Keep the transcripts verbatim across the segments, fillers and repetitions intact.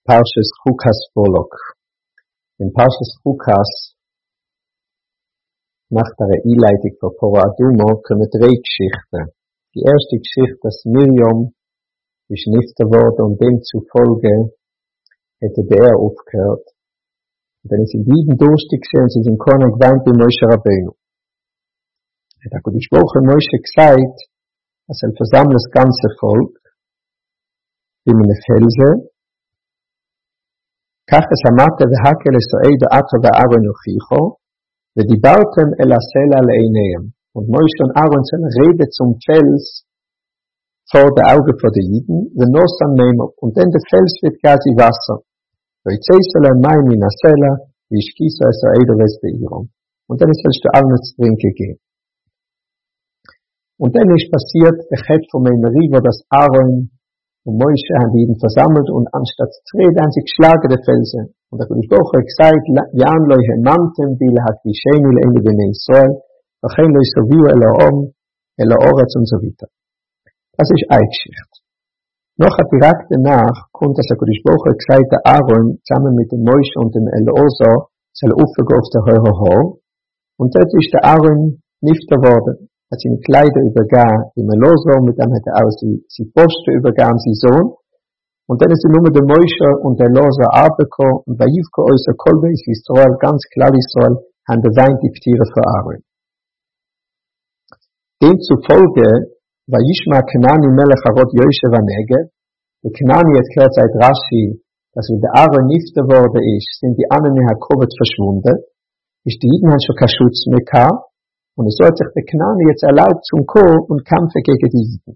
Parshas Chukas Prolog. In Parshas Chukas, nach der Einleitung von Pora Adumo, kommen drei Geschichten. Die erste Geschichte, dass Miriam ist nifter worden und demzufolge hätte der aufgehört. Und dann ist sie lieben durstig gewesen und sie sind keiner geweint bei Moshe Rabbeinu. Er hat gesprochen, Moshe gesagt, dass er versammelt das ganze Volk in eine Felsen. כך שמעת והקל אסועד עטו ואהרון יוכיחו, ודיברתם אל הסלע לעיניהם. Und Moshe und Aaron sollen reden zum Fels vor der Augen von den Jiden, wenn nur dann nehmen, und dann der Fels wird quasi Wasser. Veitzesele mein in Asela, wie ich gieße es Eide Westbeirum. Und dann ist es zu allen zu trinken gehen. Und dann ist passiert der Chet von Meimeri, wo das Aaron und Moshe haben die Jiden versammelt und anstatt zu reden haben sie geschlagen die Felsen. Und der König Boch hat gesagt, Jan loi hemantem, die hat wie Sheni leine bene Israel, wachein loi soviu ela om, ela oretz und so weiter. Das ist eine Geschichte. Noch hat direkt danach kommt, dass der König Boch hat gesagt, der Aaron zusammen mit dem Moshe und dem Elazar soll aufgehen auf der Höhe Hor. Und dort ist der Aaron nicht geworden. Hat seine Kleider übergeben im Elazar, mit dem hat er auch sie, sie Posten übergeben, sie Sohn. Und dann ist er nur mit dem Moshe und der Elazar abgekommen, und bei Yivko äußer Kolbe ist Israel, ganz klar Israel, haben beweint die Ptiere für Aaron. Demzufolge, bei Yishma Kenani Melech Harot Yoshev Negev, der Kenani hat gehört seit Rashi, dass wenn der Aaron nicht geworden ist, sind die anderen in Hakovet verschwunden, ist die Jiden schon kein Schutz mehr gehabt, und es sollte sich der Knani jetzt erlaubt zum Chor und kämpfen gegen die Jiden.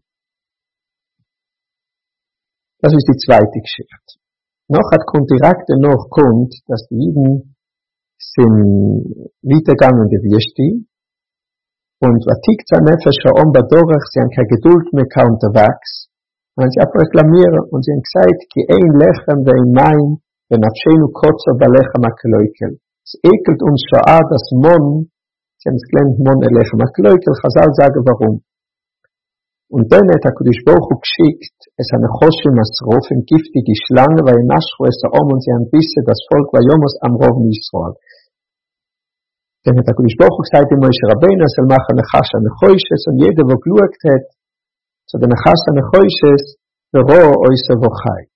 Das ist die zweite Geschichte. Noch hat kommt direkt noch kommt, dass die Jiden sind weitergegangen in die Wüste und was tickt sein Nefesh schon badorach, sie haben keine Geduld mehr unterwegs. Und sie haben reklamiert und sie haben gesagt, ki ein Lechem vein Main, wenn Nafshenu kotzer balechem akeloikel. Es ekelt uns schon an, dass Mon Sie haben es gelernt, Mon Elechem Akleukel, Chazal sagen, warum. Und dann hat der Kodesh Baruch Hu geschickt, es eine Choshim Asrofen, giftige Schlange, weil in Naschro ist der Om und sie haben bissen, das Volk war Jomos am Rov Israel. Dann hat der Kodesh Baruch Hu gesagt, die Moshe Rabbeinu, es soll machen Nechasha Nechoishes, und jeder, der geschaut hat, zu der Nechasha Nechoishes, der Roh Oise Vochai.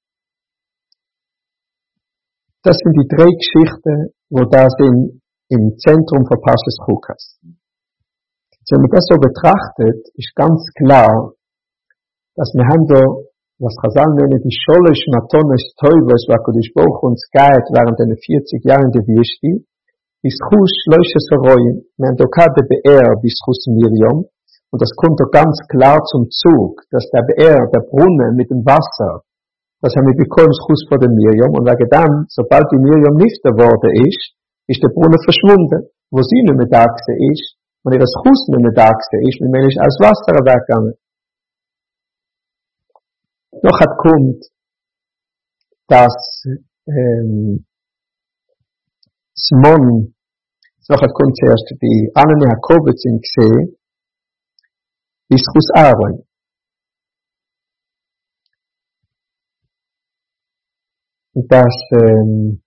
Das sind die drei Geschichten, wo da sind, im Zentrum von Parshas Chukas. Wenn man das so betrachtet, ist ganz klar, dass wir haben da, was Chazal nennen, die Sholesh Matones Teuvos, was Kodesh Baruch uns geht während den vierzig Jahren der Wüste, bis Chus Loishes Aroyim, wir haben da keine Beer bis Chus Miriam, und das kommt da ganz klar zum Zug, dass der Beer, der Brunnen mit dem Wasser, das haben wir bekommen, Chus vor der Miriam, und wegen dann, sobald die Miriam nicht geworden ist, ist der Brunnen verschwunden, wo sie nicht mehr da ist, und ihr das Haus nicht mehr da ist, mit mir ist aus Wasser weggegangen. Noch hat kommt, dass, ähm, Smon, noch hat kommt zuerst, die Anne Jakobet sind gesehen, ist Chus Aaron. Und das, ähm,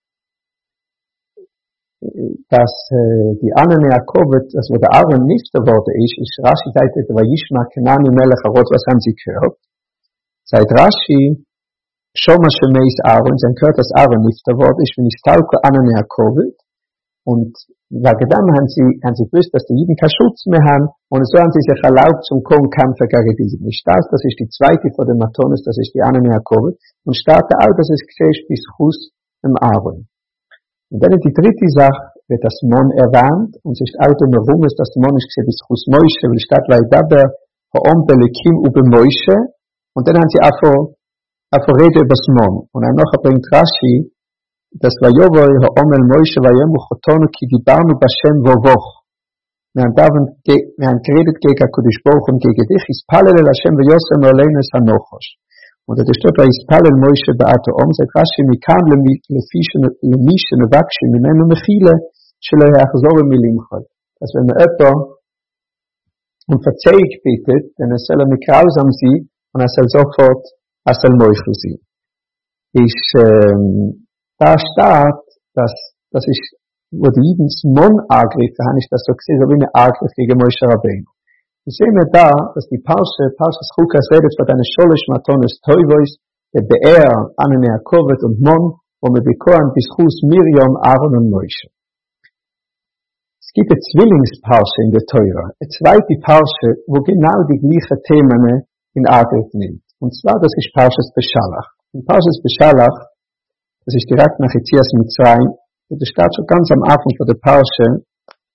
dass äh, die anderen Jakobet, das wo der Aaron nicht geworden ist, ist Rashi sagt, war Yishma Kenani Melech Harot, was haben sie gehört? Seit Rashi, Shoma Shemeis Aaron, sie haben gehört, dass Aaron nicht geworden ist, wenn ich tauke anderen Jakobet, und wegen dem haben sie, haben sie gewusst, dass die Jiden keinen Schutz mehr haben, und so haben sie sich erlaubt zum Kommen kämpfen gegen die Jiden. Ich starte, das ist die zweite von den Matones, das ist die anderen Jakobet, und starte auch, dass es gesehen bis Chus im Aaron. Und dann die dritte Sache, wird das Mon erwähnt, und es ist auch immer rum, ist das Mon ist gesehen bis Chus Moshe, weil es steht, weil da der Ha'om Belekim ube Moshe, und dann haben sie einfach, einfach reden über das Mon. Und dann noch bringt Rashi, das war Jovoi Ha'om el Moshe, war Yemu Chotonu, ki dibarnu Bashem Vovoch. Wir haben da, wir haben geredet gegen Kodesh Baruch und gegen dich, is Palel el Hashem v'yosem oleines hanochosh. Und das steht bei Ispalel Moshe Beato Om, seit Rashi mikam lefischen lemischen wachschen, mimenu mechile, shelo yachzor milimchol. Das wenn man etwa um Verzeihung bittet, dann es soll er mit grausam sein, und er soll sofort, er soll Meuchel sein. ist, ähm, da steht, dass, das ist, wo die Jiden Mon angegriffen haben, ist das so gesehen, so wie eine Angriff gegen Moshe Rabbeinu. Wir sehen da, dass die Parsche, Parshas Chukas redet von deiner Sholish Matones Toivois, der Be'er, Ananea Kovet und Mon, wo wir bekommen bis Chus Miriam, Aaron und Moshe. Es gibt eine Zwillingsparsche in der Teura, eine zweite Parsche, wo genau die gleichen Themen in Angriff nimmt. Und zwar, das ist Parshas Beshalach. In Parshas Beshalach, das ist direkt nach Yetzias Mitzrayim, und das steht schon ganz am Anfang von der Parsche,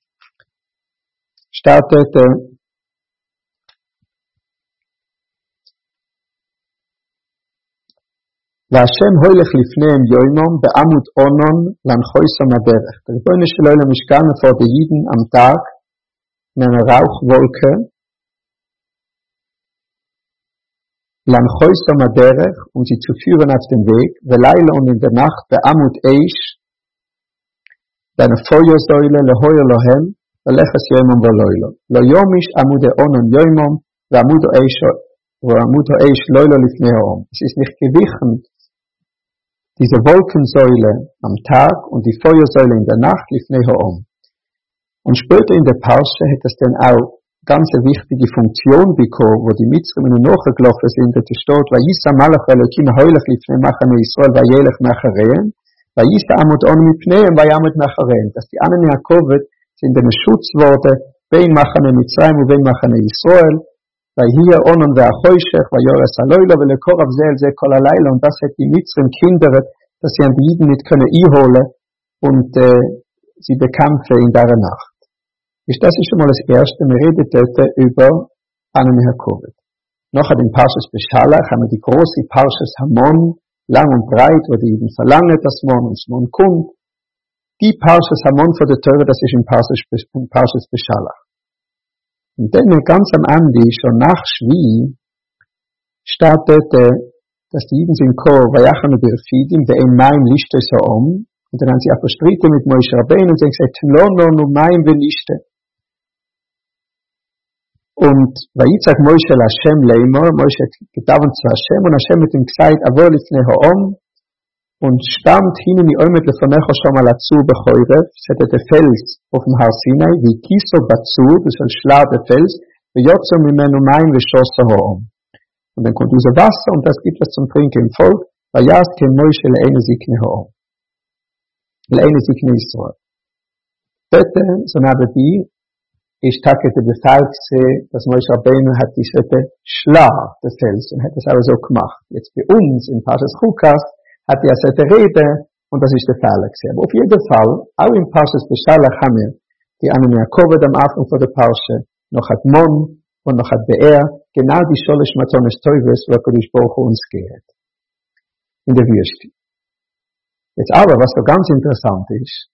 steht dort, והשם הולך לפניהם יומם בעמוד אונון להנחויסם הדרך. Der Rebbeinu Shalom ist gegangen vor den Jiden am Tag in einer Rauchwolke להנחויסם הדרך, um sie zu führen auf dem Weg, ולילה und in der Nacht בעמוד איש, deine Feuersäule lehoyer lohem, ולכס יומם ולילה. לא יומיש עמוד אונון יומם ועמוד איש ועמוד האש לילה לפני האום. Es ist nicht gewichen, diese Wolkensäule am Tag und die Feuersäule in der Nacht lifnei ha'om. Und später in der Parsche hat es dann auch ganz eine wichtige Funktion bekommen, wo die Mitzrim nachgelaufen sind, da steht, Vayisa malach Elokim ha'olech lifnei machane Yisrael vayelech nacharehen, Vayisa amud on mipneim vayamud nacharehen. Dass die Anen Yakovet sind eine Schutzworte, bein machane Mitzrayim und bein machane Yisrael, hier onnen der Choshech, vayores aloilo, velekorav zel ze kol alayla, und das hat die Mitzrim kindert, dass sie an die Jiden nicht können einholen und äh, sie bekämpfen in der Nacht. Ist das ist schon mal das Erste, wir reden dort über Anen Yakovet. Nachher den Parshas Beshalach haben wir die große Parshas Hamon, lang und breit, wo die Jiden verlangen, dass Mon und Mon kommt. Die Parshas Hamon von der Teure, das ist in Parshas, in Parshas Beshalach. Und dann ganz am Ende, schon nach Shvi, steht dort, dass die Jiden sind gekommen, vayachanu birfidim, ve'en mayim lishte so'om, und dann haben sie auch verstritten mit Moshe Rabbeinu, und sie haben gesagt, lo no no mayim ve'lishte. Und vayitzach Moshe l'Hashem leimor, Moshe hat gedauert zu Hashem, und Hashem hat ihm gesagt, avor lifnei ha'om, und stand hinten die Omet lefonecho schon mal dazu bechoirev, es hatte der Fels auf dem Har Sinai, wie Kiso Batsu, das ist ein Schlag der Fels, wie Jotzo mimenu Maim v'shosso ho'om. Und dann kommt unser Wasser, und das gibt es zum Trinken im Volk, weil ja es kein Moshe le'ene sikne ho'om. Le'ene sikne Yisroel. Dort, so nabe die, ich tage der Befehl gesehen, dass Moshe Rabbeinu hat diese Schlag der Fels, und hat das aber so gemacht. Jetzt bei uns, in Parshas Chukas, hat die Asete Rede, und das ist der Fall gesehen. Aber auf jeden Fall, auch in Parshas Beshalach haben wir die Anen Yakovet am Anfang von der Parsche, noch hat Mon und noch hat Be'er, genau die Sholish Matones Toives, wo Kodesh Baruch Hu uns geht. In der Wüste. Jetzt aber, was so ganz interessant ist,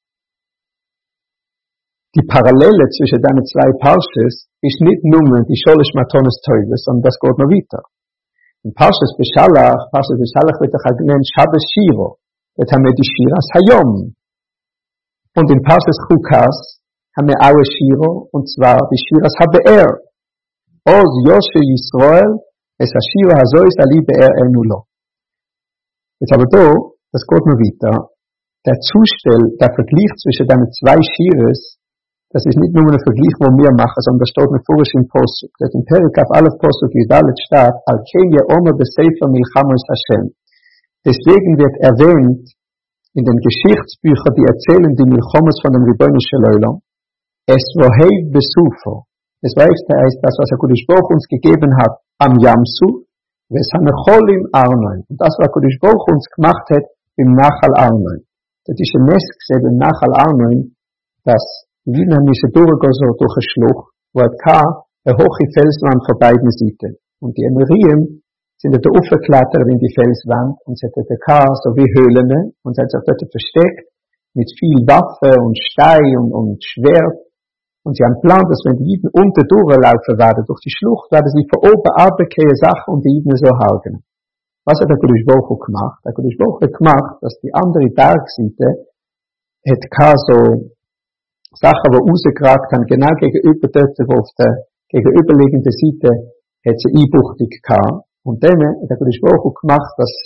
die Parallele zwischen deinen zwei Parshes ist nicht nur die Sholish Matones Toives, sondern das geht noch weiter. In Parshas Beshalach, Parshas Beshalach wird auch genannt Shabbos Shiro. Dort haben wir die Shiras Hayom. Und in Parshas Chukas haben wir auch Shiro, und zwar die Shiras HaBe'er. Oz Yoshe Yisrael, es HaShiro HaZois Ali Be'er Enulo. Jetzt aber da, das geht noch weiter. Der Zustell, der Vergleich zwischen den zwei Shiras, das ist nicht nur ein Vergleich, wo wir machen, sondern das steht mir vor im Posuk. Das in Perikaf Alef Posuk Yudalet steht, Al-Ken Ye'omer Besefer Milchamos Hashem. Deswegen wird erwähnt, in den Geschichtsbüchern, die erzählen die Milchamos von dem Rebbeinu Shalom, es woheiv besufo. Das heißt, das, was HaKadosh Baruch uns gegeben hat, am Yamsuf, ves hanecholim Arnoin. Und das, was HaKadosh Baruch uns gemacht hat, im Nachal Arnoin. Das ist ein Nest gesehen, im Nachal Arnoin, dass die Juden haben diese durchgegangen durch ein Schluch, wo es kam, ein hohe Felswand vor beiden Seiten. Und die Emirien sind dort aufgeklettert in die Felswand, und sie hatten da so wie Höhlen, und sie haben sich dort versteckt, mit viel Waffe und Stein und, und Schwert. Und sie haben geplant, dass wenn die Juden unter durchlaufen werden, durch die Schlucht, werden sie von oben abgekehrt Sachen und die Juden so halten. Was hat der Kodesh Baruch Hu gemacht? Der Kodesh Baruch Hu hat gemacht, dass die andere Bergseite hat so Sachen, die rausgeragt haben, genau gegenüber dort, wo auf der gegenüberliegenden Seite hat sie Einbuchtung gehabt. Und dann hat der Kodesh Baruch Hu gemacht, dass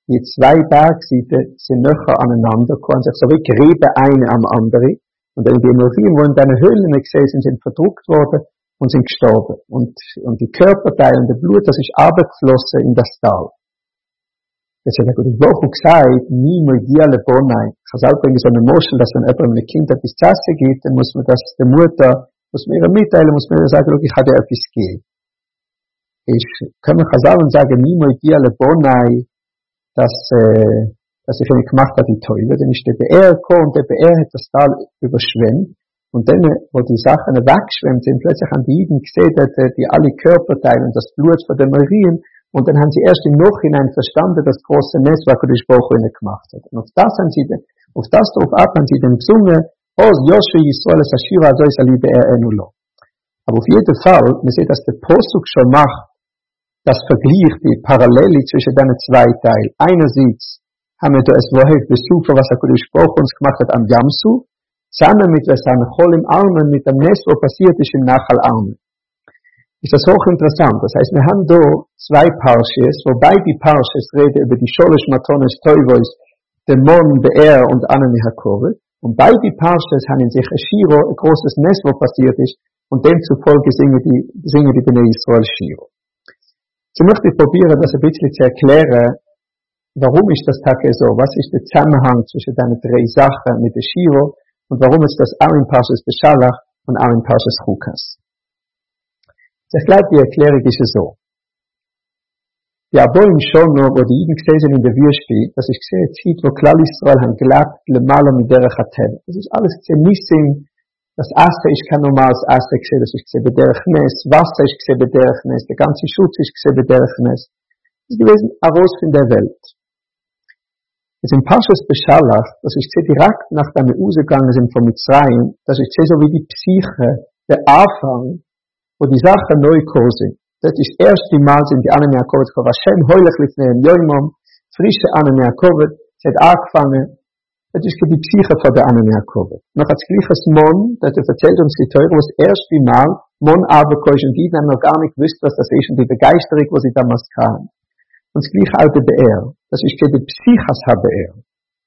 die zwei Bergseiten sind näher aneinander gekommen, sich so wie Gräben eine am anderen. Und dann die Emorien, die in diesen Höhlen gesehen sind, sind verdruckt worden und sind gestorben. Und, und die Körperteile und das Blut, das ist abgeflossen in das Tal. Jetzt hat er Gott Baruch Hu gesagt, mi moigiale bonai. Ich habe auch so eine Moschel, dass wenn jemand einem Kind etwas zu essen gibt, dann muss man das der Mutter, muss man ihr mitteilen, muss man ihr sagen, ich habe dir etwas gegeben. Ich kann mir Chazal und sagen, mi moigiale bonai, dass, äh, dass ich nicht gemacht habe, die Teufel. Dann ist der Beer gekommen und der Beer hat das Tal überschwemmt. Und dann, wo die Sachen weggeschwemmt sind, plötzlich haben die Juden gesehen, dass die alle Körperteile und das Blut von den Marien. Und dann haben sie erst im Nachhinein verstanden, das große Nest, was Gott ihnen gemacht hat. Und auf das haben sie, auf das drauf ab, haben sie den gesungen, oh, Joshua Yisrael, es Ashira, so ist Ali Be'er Enulo. Aber auf jeden Fall, man sieht, dass der Posuk schon macht, das Vergleich, die Parallele zwischen den zwei Teilen. Einerseits haben wir da es woher besucht, was er Gott uns gemacht hat am Jamsu, zusammen mit was an Chol im Armen, mit dem Nest, was passiert ist im Nachal Armen. Ist das hochinteressant. Das heißt, wir haben da zwei Parshes, wobei die Parshes reden über die Sholosh Matones Toivois, der Mon, der Er und Anani Hakove. Und beide Parshes haben in sich Shiro, ein großes Nest, was passiert ist, und demzufolge singen die, singen die Bnei Yisrael Shiro. So möchte ich probieren, das ein bisschen zu erklären, warum ist das Tage so? Was ist der Zusammenhang zwischen den drei Sachen mit der Shiro und warum ist das auch in Parshas Beshalach und auch in Parshas Chukas? Ich glaube, die Erklärung ist so. Die Aboim schon noch, wo die Juden gesehen sind in der Wüste, das ist gesehen, Zeit, wo Klal Israel haben gelebt, le Maler mit derech Hatem. Das ist alles gesehen, Nissim, das Aste ist kein normales Aste gesehen, das ist gesehen bei derech Nes, Wasser ist gesehen bei derech Nes, der ganze Schutz ist gesehen bei derech Nes. Das ist gewesen, Aros von der Welt. Jetzt in Parshas Beshalach, das ist gesehen, direkt nach dem Ausgegangen sind von Mitzrayim, das ist gesehen, so wie die Psyche, der Anfang, wo die Sachen neu gekommen sind. Das ist das erste Mal sind die Anen Yaakov gekommen. Hashem heulich lifnei Yoimom, frische Anen Yaakov, sie hat angefangen, das ist die Psyche von der Anen Yaakov. Noch als gleiches Mon, das erzählt uns die Teure, wo das erste Mal Mon Aberkoisch und die haben noch gar nicht gewusst, was das ist und die Begeisterung, wo sie damals kamen. Und das gleiche auch der Be'er. Das ist die Psychas ha-Be'er.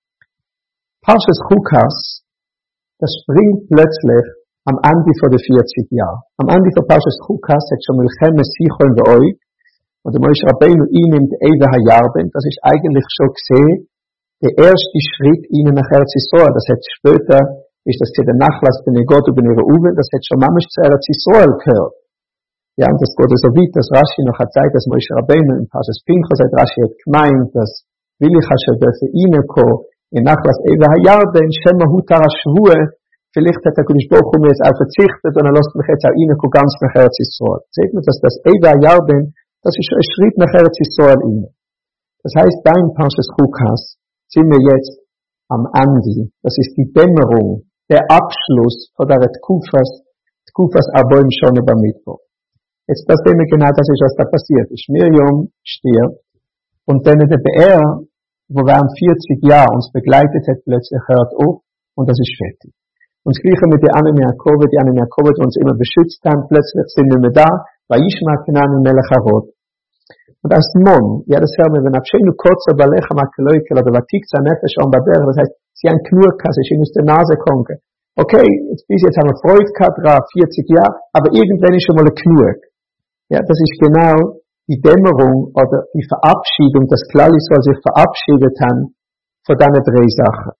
Parshas Chukas, das springt plötzlich am Ende von den vierzig Jahren. Am Ende von Parshas Chukas hat schon Milchemes Sichon ve'oi, und der Moshe Rabbeinu ihn nimmt Ewe HaYarden, das ist eigentlich schon gesehen, der erste Schritt ihnen nach Eretz Yisrael. Das hat später, ist das zu der Nachlass der Negot über ihre Uwe, das hat schon manchmal zu Eretz Yisrael gehört. Ja, und das geht so weit, dass Rashi noch hat Zeit, dass Moshe Rabbeinu in Parshas Pinchas hat Rashi hat gemeint, dass Willich Hashem dürfe ihnen kommen, in Nachlass Ewe HaYarden, Shema Hutar HaShvue, vielleicht hat der Kodesh Baruch Hu mir jetzt auch verzichtet und er lässt mich jetzt auch reinkommen, ganz nach Eretz Yisrael. Seht man, dass das Ewa Yarden, das ist ein Schritt nach Eretz Yisrael rein. Das heißt, beim Parshas Chukas sind wir jetzt am Ende. Das ist die Dämmerung, der Abschluss von der Tkufas, Tkufas Aboim schon über Mittwoch. Jetzt, das sehen wir genau, das ist, was da passiert ist. Miriam stirbt und dann der Be'er, wo während vierzig Jahre uns begleitet hat, plötzlich hört auf und das ist fertig. Und das Gleiche mit der Anen Yaakov, die Anen Yaakov, die uns immer beschützt haben, plötzlich sind wir da, bei Yishma Kenan und Melech Harod. Und als Mon, ja, das hören wir, wenn Abscheinu Kotzer, Balecha, Makeloikel, oder Vatikza, Nefesh, und Baber, das heißt, sie haben Knurkasse, sie aus der Nase kommen. Okay, jetzt, bis jetzt haben wir Freude gehabt, vierzig Jahre, aber irgendwann ist schon mal ein Knurk. Ja, das ist genau die Dämmerung, oder die Verabschiedung, dass Klal Yisrael sich verabschiedet haben, von diesen drei Sachen.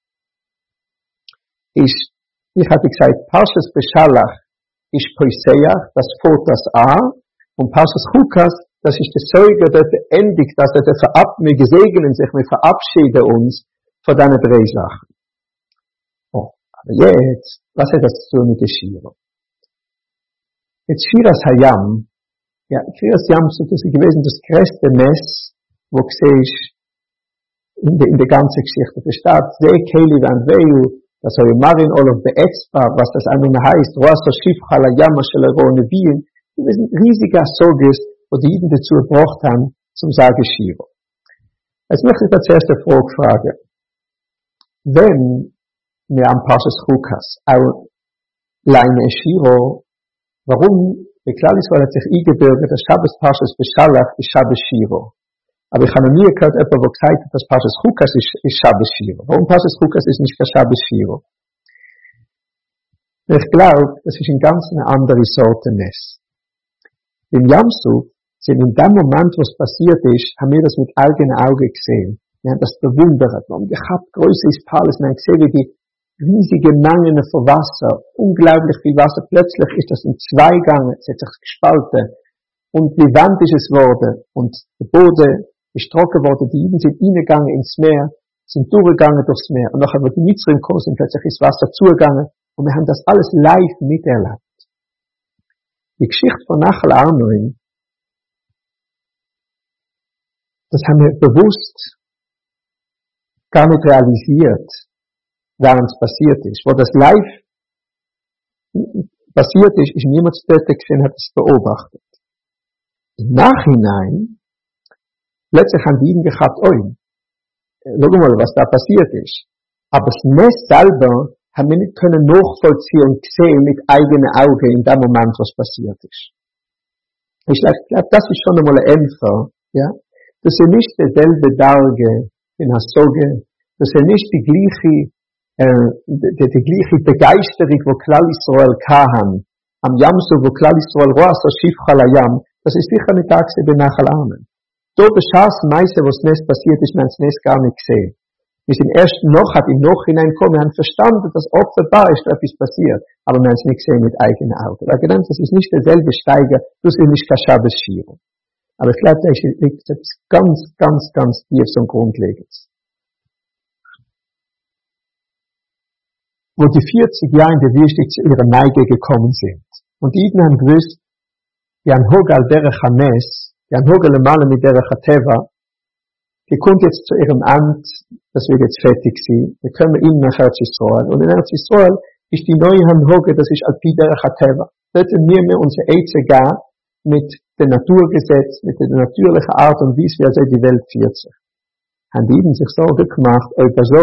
Ist, ich hatte gesagt, Parshas Beshalach ist Poiseach, das fängt das an, und Parshas Chukas, das ist der Zeuge, der endigt, dass er verab, wir gesegnen sich, wir verabschieden uns von diesen drei Sachen. Oh, aber jetzt, was hat das zu tun mit der Shira? Jetzt Shiras Hayam, ja, Shiras Hayam, so das ist gewesen, das größte Mess, wo gesehen ist, in der, in der ganzen Geschichte. Der Staat, Zeh, Keli, Van Veyu, das soll Marin Olof Be'etzpa, was das einmal heißt, Roasa Shifcha la Yama Shel Ronevien, die sind riesiger Sorges, wo die Juden dazu gebracht haben, zum Sagen Shiro. Jetzt möchte ich als erste Frage fragen. Wenn wir am Parshas Chukas auch leine Shiro, warum, der Klal Yisrael hat sich eingebürgert, der Shabbos Parshas Beshalach ist Shabbos Shiro. Aber ich habe noch nie gehört, jemand, der gesagt hat, dass Parshas Chukas ist, ist Shabbos Shiro. Warum Parshas Chukas ist nicht kein Shabbos Shiro? Ich glaube, das ist eine ganz eine andere Sorte Ness. Im Yamsuf sind in dem Moment, was passiert ist, haben wir das mit eigenen Augen gesehen. Wir haben das bewundert. Wir haben gehabt, größeres Palace. Wir haben gesehen, wie die riesige Mengen von Wasser, unglaublich viel Wasser, plötzlich ist das in zwei gegangen, es hat sich gespalten. Und wie Wand ist es geworden. Und der Boden ist trocken geworden. Die Juden sind reingegangen ins Meer, sind durchgegangen durchs Meer. Und nachher, wo die Mitzrim gekommen sind, plötzlich ist das Wasser zugegangen. Und wir haben das alles live miterlebt. Die Geschichte von Nachal Arnoin, das haben wir bewusst gar nicht realisiert, während es passiert ist. Wo das live passiert ist, ist niemand dort gesehen, hat es beobachtet. Im Nachhinein, plötzlich haben die Juden gehabt, oi, schau mal, was da passiert ist. Aber das Nest selber haben wir nicht können nachvollziehen und sehen mit eigenen Augen in dem Moment, was passiert ist. Ich glaube, das ist schon einmal ein Empfer, ja. Das ist nicht dieselbe Darge in Hasoge, das ist nicht die gleiche, äh, die, die gleiche Begeisterung, wo Klal Yisrael kahan, am Yamsuf, wo Klal Yisrael roas ashivcha layam, das ist sicher nicht da gewesen bei Nachal Arnoin. Dort beschaß meiste, was Nest passiert ist, wir haben das Nest gar nicht gesehen. Wir sind erst noch, hat im Nachhinein kommen, wir haben verstanden, dass offenbar ist etwas passiert, aber wir haben es nicht gesehen mit eigenen Augen. Weil genau, das ist nicht derselbe Steiger, das ist nicht kein Shabbos Shiro. Aber ich glaube, da liegt etwas ganz, ganz, ganz tiefes und Grundlegendes. Wo die vierzig Jahre in der Wüste zu ihrer Neige gekommen sind. Und die Iden haben gewusst, die haben Hogal derech Hanes, die haben Hogal Lemale mit derech Hateva, die kommt jetzt zu ihrem Amt, das wird jetzt fertig sein. Wir kommen ihnen nach Eretz Yisrael. Und in Eretz Yisrael ist die neue Hanhoge, das ist Alpi derech Hateva. Dort nehmen wir unsere Eize gar mit dem Naturgesetz, mit der natürlichen Art und Weise, wie also die Welt führt sich. Haben die Iden sich Sorge gemacht, über so,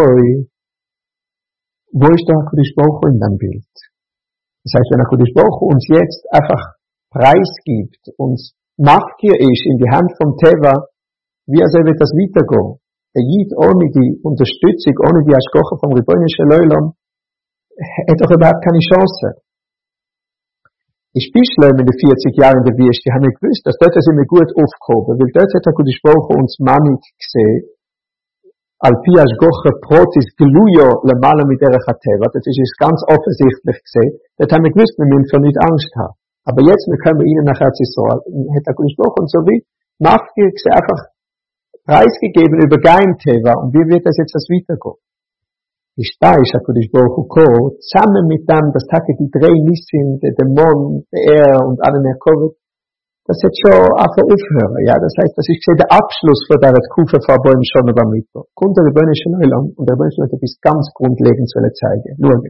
wo ist der HaKadosh Baruch Hu in dem Bild? Das heißt, wenn der HaKadosh Baruch Hu uns jetzt einfach preisgibt, uns Machkir ist in die Hand vom Teva, wie also wird das weitergehen? Er Jid ohne die Unterstützung, ohne die Aschkoche vom Ribono Shel Olam, hat doch überhaupt keine Chance. Ich Bischleim in den vierzig Jahren in der Wüste, haben wir gewusst, dass dort sind wir gut aufgehoben, weil dort hat der HaKadosh Baruch Hu uns Manik gesehen, Alpi Aschkoche Protis Geluyo Lemala mit derech Hateva, das ist ganz offensichtlich gesehen, dort haben wir gewusst, wir müssen für nicht Angst haben. Aber jetzt, wir können ihnen nach Eretz Yisrael, hat der HaKadosh Baruch Hu uns so wie Machkir gesehen, einfach preisgegeben über Geheimteva und wie wird das jetzt das weitergehen? Die Steisch, HaKadosh Baruch Hu, zusammen mit dem, das Tage die drei Nissim, der Dämon, der Er und alle Merkovet, das hat schon einfach aufhören, ja, das heißt, das ist der Abschluss von der Kufa von Bäum schon über Mittwoch. Kommt der Ribono Shel Olam und der Ribono Shel Olam etwas ganz grundlegend zu zeigen. Schaut.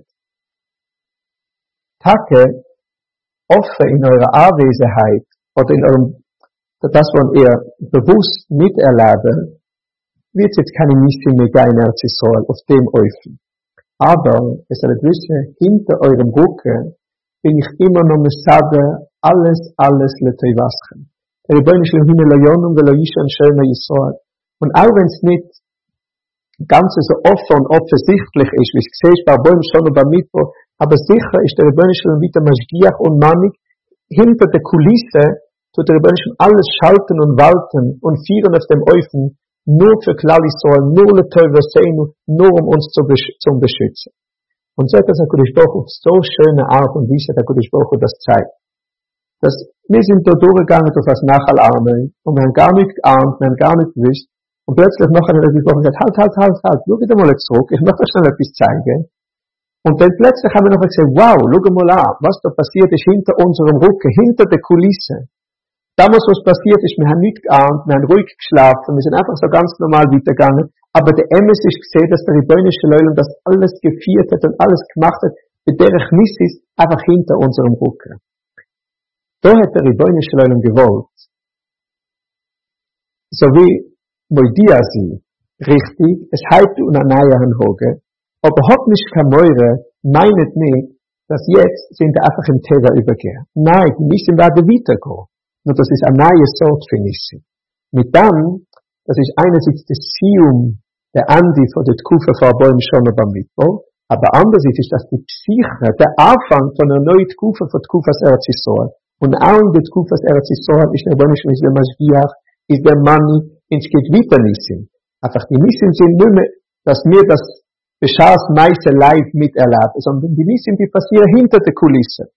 Tage, offen in eurer Anwesenheit oder in eurem das, was ihr bewusst miterleben, wird jetzt keine Mission mehr gehen in Eretz Yisrael auf dem Öfen. Aber, es sollt wissen, hinter eurem Rücken bin ich immer noch Mesade, alles, alles letoi waschen. Der Ribono Shel Olam hine lo yonum velo yishan shel Yisrael. Und auch wenn es nicht ganz so offen und offensichtlich ist, wie es gesehen ist, bei Bäum schon und bei Mittwoch, aber sicher ist der Ribono Shel Olam wieder Maschgiach und Manik hinter der Kulisse, tut der Ribono Shel Olam alles schalten und walten und vieren auf dem Öfen, nur für Klal Yisrael, nur letoi vaseinu, nur um uns zu, besch- zu beschützen. Und so hat das HaKadosh Baruch Hu so schöne Art und Weise, hat HaKadosh Baruch Hu das zeigt. Dass wir sind da durchgegangen durch das Nachal Arnoin und wir haben gar nicht geahnt, wir haben gar nicht gewusst. Und plötzlich noch hat HaKadosh Baruch Hu gesagt, halt, halt, halt, halt, schau dir mal zurück, ich möchte euch schnell etwas zeigen. Und dann plötzlich haben wir noch gesagt, wow, schau mal an, was da passiert ist hinter unserem Rücken, hinter der Kulisse. Damals, was passiert ist, wir haben nicht geahnt, wir haben ruhig geschlafen, wir sind einfach so ganz normal weitergegangen. Aber der Emes ist gesehen, dass der Ribono Shel Olam das alles geführt hat und alles gemacht hat, mit der Chnissis einfach hinter unserem Rücken. Da hat der Ribono Shel Olam gewollt, so wie Moidia sie, richtig, es heißt und an Eiern hoge, aber hat nicht kein Meure, meinet nicht, dass jetzt sind wir einfach im Teva übergehen. Nein, die müssen werden weitergehen. Nur das ist eine neue Sorte für Nissim. Mit dem das ist einerseits das Sium, der Andi von der Tkufa von Bäum schon beim Mittwoch, aber andererseits ist das die Psyche, der Anfang von einer neuen Tkufa von Tkufas Eretz Yisrael. Und auch in der Tkufas Eretz Yisrael ist der Bönnisch, ist der Maschgiach, ist der Manni, und es geht weiter Nissim. Einfach die Nissim sind nicht mehr, dass mir das Beschars meiste live miterlebt, sondern die Nissim, die passieren hinter der Kulisse.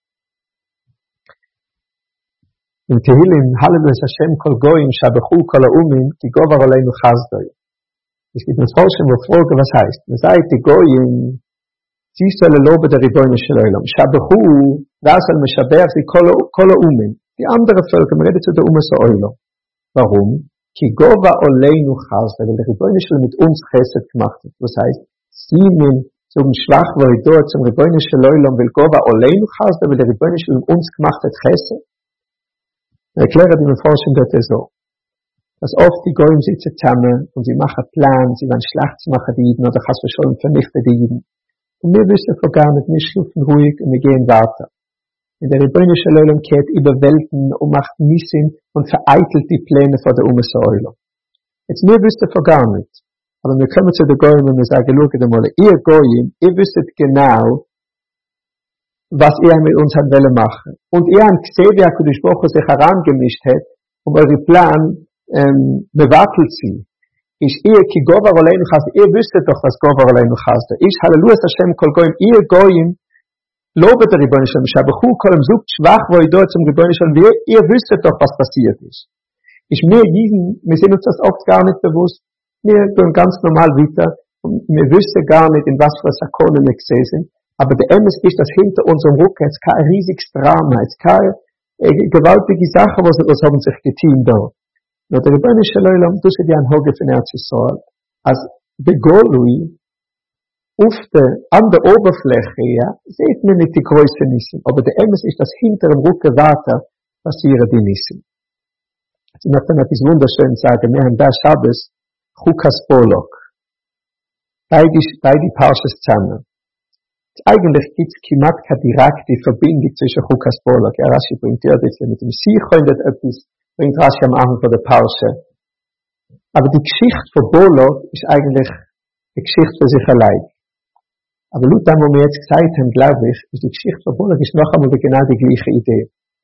In Tehillim, Halleluja Hashem kol goyim, shabechu kol ha'umim, ki govar aleinu chazdoi. Es gibt eine Forschung, wo Frage, was heißt. Man sagt, die goyim, sie sollen loben der Ribono shel Olam. Shabechu, das soll man shaber, sie kol ha'umim. Die anderen Völker, man redet zu der Umme so Olam. Warum? Ki govar aleinu chazdoi, weil der Ribono shel mit uns Chesed gemacht hat. Was heißt, sie nehmen so ein schwach, wo ich dort zum Ribono shel Olam, weil govar aleinu chazdoi, weil der Ribono shel mit uns gemacht hat Chesed. Ich erkläre die Forschung dort so, dass oft die Goyim sitzen zusammen und sie machen Pläne, sie wollen Schlacht machen die Jiden oder Chas v'Sholom vernichten die Jiden. Und wir wissen vor gar nicht, wir schlufen ruhig und wir gehen weiter. Und der Ribono shel Olam kehrt über Welten und macht Nissim und vereitelt die Pläne von der Umme so Olam. Jetzt wir wissen vor gar nicht, aber wir kommen zu der Goyim und wir sagen, schaut mal, ihr Goyim, ihr wüsstet genau, was ihr mit uns hat wollen machen. Und ihr habt gesehen, wie HaKadosh Baruch Hu sich herangemischt hat, um eure Plan ähm, bewackelt sie. Ich ihr, ki govar aleinu chasda, ihr wüsstet doch, was govar aleinu chasda. Ich, Halleluja Hashem kol goyim, ihr goyim, lobet der Ribono shel Olam, shabechu kolem sucht schwach, wo ihr dort zum Ribono shel Olam, ihr wüsstet doch, was passiert ist. Ich, mir Jiden, wir sind uns das oft gar nicht bewusst, wir gehen ganz normal weiter, und wir wissen gar nicht, in was für Sakonen wir gesehen sind. Aber der Emes ist, dass hinter unserem Rücken jetzt kein riesiges Drama, jetzt keine äh, gewaltige Sache, was, was haben sich getan da. Nur der Ribono shel Olam, du sie dir ein Hoge von Eretz Yisrael, als Begolui, auf der, an der Oberfläche, ja, sieht man nicht die Größe Nissen, aber der Emes ist, dass hinter dem Rücken weiter passieren die Nissen. Ich möchte noch etwas Wunderschönes sagen, wir haben da Shabbos, Chukas Polok, beide, beide Parshas zusammen. Eigentlich gibt es kimat keine direkte Verbindung zwischen Chukas Polok. Ja, Rashi bringt ja das mit dem Sichon, das etwas bringt Rashi am Anfang von der Parsche. Aber die Geschichte von Polok ist eigentlich eine Geschichte für sich allein. Aber laut dem, was wir jetzt gesagt haben, glaube ich, ist die Geschichte von Polok ist noch einmal genau die gleiche Idee.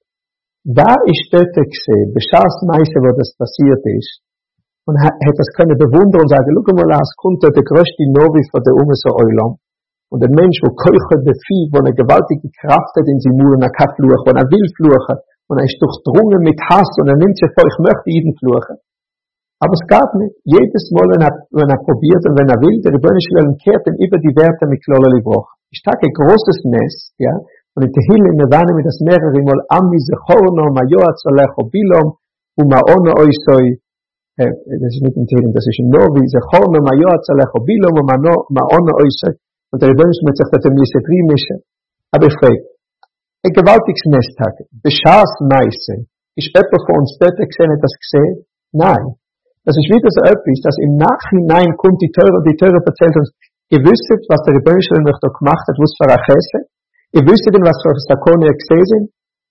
Da ist dort gesehen, beschaß Meise, wo das passiert ist, und hat, hat das können bewundern und sagen, schau mal, es kommt der größte Novi von der Umme so Olam. Und der Mensch, wo keuchert der Vieh, wo eine gewaltige Kraft hat in sich Mund, und er kann fluchen, und er will fluchen, und er ist durchdrungen mit Hass, und er nimmt sich vor, ich möchte jeden fluchen. Aber es geht nicht. Jedes Mal, wenn er, wenn er probiert, und wenn er will, der Ribono shel Olam kehrt ihn über die Werte mit Kloleli Broch. Ich trage ein großes Nest, ja, und in Tehillim, wir warnen mir das mehrere Mal, Ami zechorno, ma yoatz alecho bilom, und ma ono oisoi, das ist nicht in Tehillim, das ist in Novi, zechorno, ma yoatz alecho bilom, und ma ono oisoi, und der Ribono shel Olam sagt, dass er mir setri mische. Aber ich frage, ein gewaltiges Nesttag, beschaß meise, ist jemand von uns dort gesehen, hat das gesehen? Nein. Das ist wieder so etwas, dass im Nachhinein kommt die Teure, die Teure erzählt uns, ihr wüsstet, was der Ribono shel Olam da gemacht hat, was für ein Chesed, ihr wüsstet, was für Sakone ihr gesehen sind.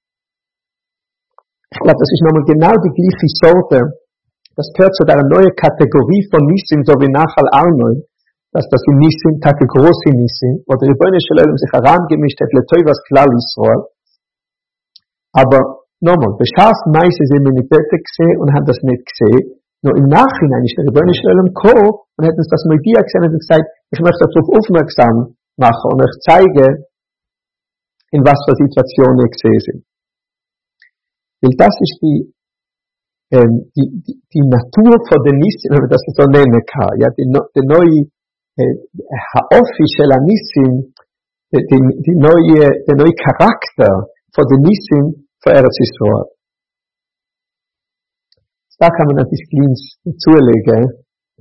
Ich glaube, das ist nochmal genau die gleiche Sorte, das gehört zu der neuen Kategorie von Nissim, so wie Nachal Arnold, dass das in Nissim, Tage große Nissim, wo der Ribono shel Olam sich herangemischt hat, Letoivas Klal Yisrael. Aber, nochmal, beschaß meise sind wir nicht dort gesehen und haben das nicht gesehen. Nur im Nachhinein ist der Ribono shel Olam gekommen und hat uns das mit dir gesehen und gesagt, ich möchte darauf aufmerksam machen und euch zeigen, in was für Situationen ihr gesehen sind. Weil das ist die, ähm, die, die, die Natur von den Nissim, wenn man das so nennen kann. Ja, die, die neue Ha'ofi shel Nissim, die, die, die neue, der neue Charakter von den Nissim von Eretz Yisrael. Da kann man etwas Kleines zulegen.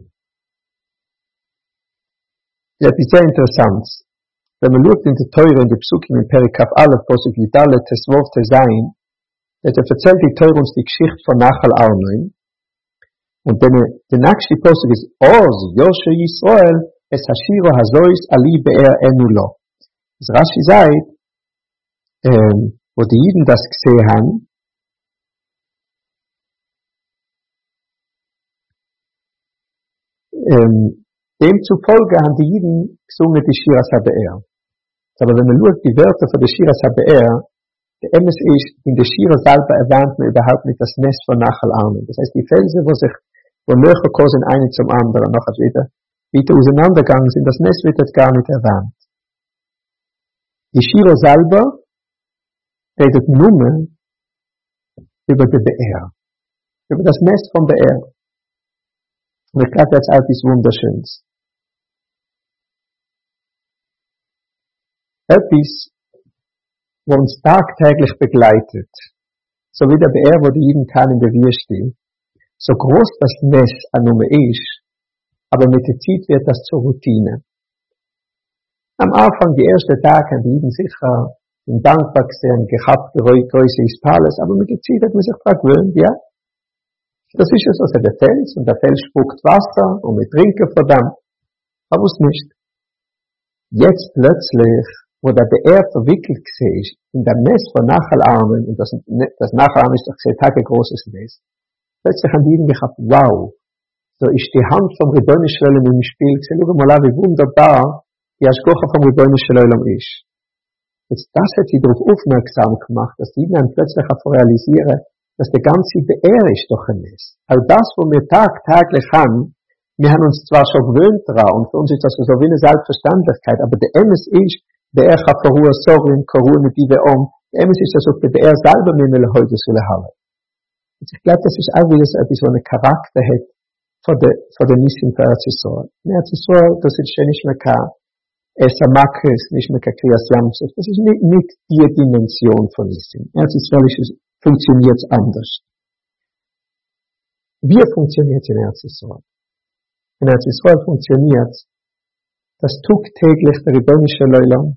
Ja, das ist sehr interessant. Wenn man schaut in der Teure, in der Psukim, in Perikaf Aleph, Posuk Yidale, Tesvov Tezayin, hat er erzählt die Teure uns die Geschichte von Nachal Arnoin. Und dann, der nächste Posuk ist, Oz, Yoshe Yisrael, es Hashiro Hazois, Ali Be'er Enulo. Das Rashi sagt, ähm, wo die Jiden das gesehen haben, Ähm, demzufolge haben die Jiden gesungen die Shiras HaBe'er. Aber wenn man schaut, die Wörter von der Shiras HaBe'er, der Emes ist, in der Shira selber erwähnt man überhaupt nicht das Nest von Nachal Arnon. Das heißt, die Felsen, wo sich, wo Löcher kommen, eine zum anderen, nachher wieder, wieder auseinandergegangen sind, das Nest wird dort gar nicht erwähnt. Die Shira selber redet nur über die Be'er. Über das Nest von Be'er. Und ich glaube, das ist etwas Wunderschönes. Etwas, wo uns tagtäglich begleitet, so wie der Be'er, wo die Juden kann in der Wüste, so groß das Nest an Nummer ist, aber mit der Zeit wird das zur Routine. Am Anfang, die ersten Tage, haben die Juden sicher in dankbar gesehen, gehabt, Größe ist Palace, aber mit der Zeit hat man sich daran gewöhnt, ja. Das ist es also der Fels, und der Fels spuckt Wasser, und wir trinken von dem, aber es nicht. Jetzt plötzlich, wo der Be'er verwickelt ist, in dem Nest von Nachal Arnon, und das, das Nachal Arnon ist doch sehr Tage großes Nest, plötzlich haben die Juden gehabt, wow, so ist die Hand vom Ribbono Shel Olam im Spiel, schau mal an, wie wunderbar die Hashgacha vom Ribbono Shel Olam ist. Jetzt, das hat sie darauf aufmerksam gemacht, dass die Juden plötzlich realisieren, dass der ganze Be'er ist doch ein Nest. All das, was wir tagtäglich haben, wir haben uns zwar schon gewöhnt daran, und für uns ist das so wie eine Selbstverständlichkeit, aber der Emes ist, Be'er hat Ruhe, Sorgen, Korune, die wir um. Der Emes ist das, ob der Be'er selber mit mir heute soll haben. Ich glaube, das ist auch wieder so etwas, so einen Charakter hat, von der, von der Nissim für Eretz Yisrael. In Eretz Yisrael, das ist schon nicht mehr kein Esa Makris, nicht mehr kein Kriyas Yamsuf. Das ist nicht, nicht die Dimension von Nissim. In Eretz Yisrael ist, funktioniert es anders. Wie funktioniert in Eretz Yisrael? In Eretz Yisrael funktioniert das tagtäglich der Ribbono Shel Olam.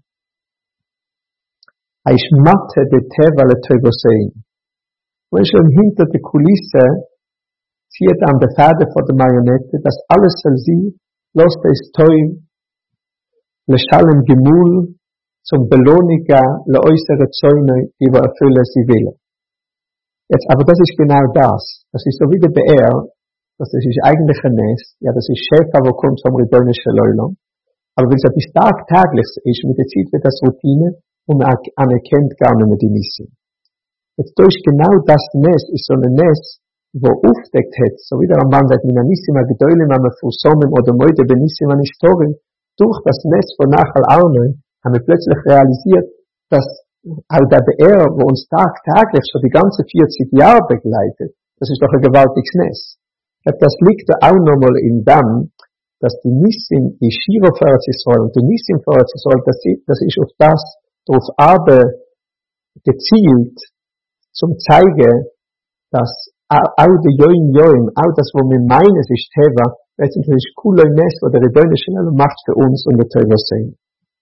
Ein Schmatte der Teva le Toivosein. Wo ist schon hinter der Kulisse, zieht an der Fade von der Marionette, dass alles soll sie, lost es Toi, le Shalem Gemul, zum Belohniger, le äußere Zäune, die wir erfüllen, sie will. Jetzt, aber das ist genau das. Das ist so wie der Be'er, das ist eigentlich ein Nest, ja, das ist Schäfer, wo kommt vom Ribbono Shel Olam. Aber wenn es etwas tagtäglich ist, mit der Zeit wird das Routine, und man anerkennt gar nicht mehr die Nissim. Jetzt durch genau das Nest ist so ein Nest, wo aufdeckt hat, so wie der Ramban sagt, Mina Nissim ha-Gedolim ha-Mefursomen oder Moide ben-Nissim ha-Nishtorim, durch das Nest von Nachal Arnon haben wir plötzlich realisiert, dass auch der Be'er, wo uns tagtäglich schon die ganze vierzig Jahre begleitet, das ist doch ein gewaltiges Nest. Das liegt da auch nochmal in dem, dass die Nissim, die Shira für Eretz Yisrael und die Nissim für Eretz Yisrael, das, das ist auf das, darauf aber gezielt, zum zeigen, dass auch die Joim Joim, auch das, wo wir meinen, es ist Teva, letztendlich ist Kuloi Nest, wo der Ribbono Shel Olam macht für uns und der Teva sehen.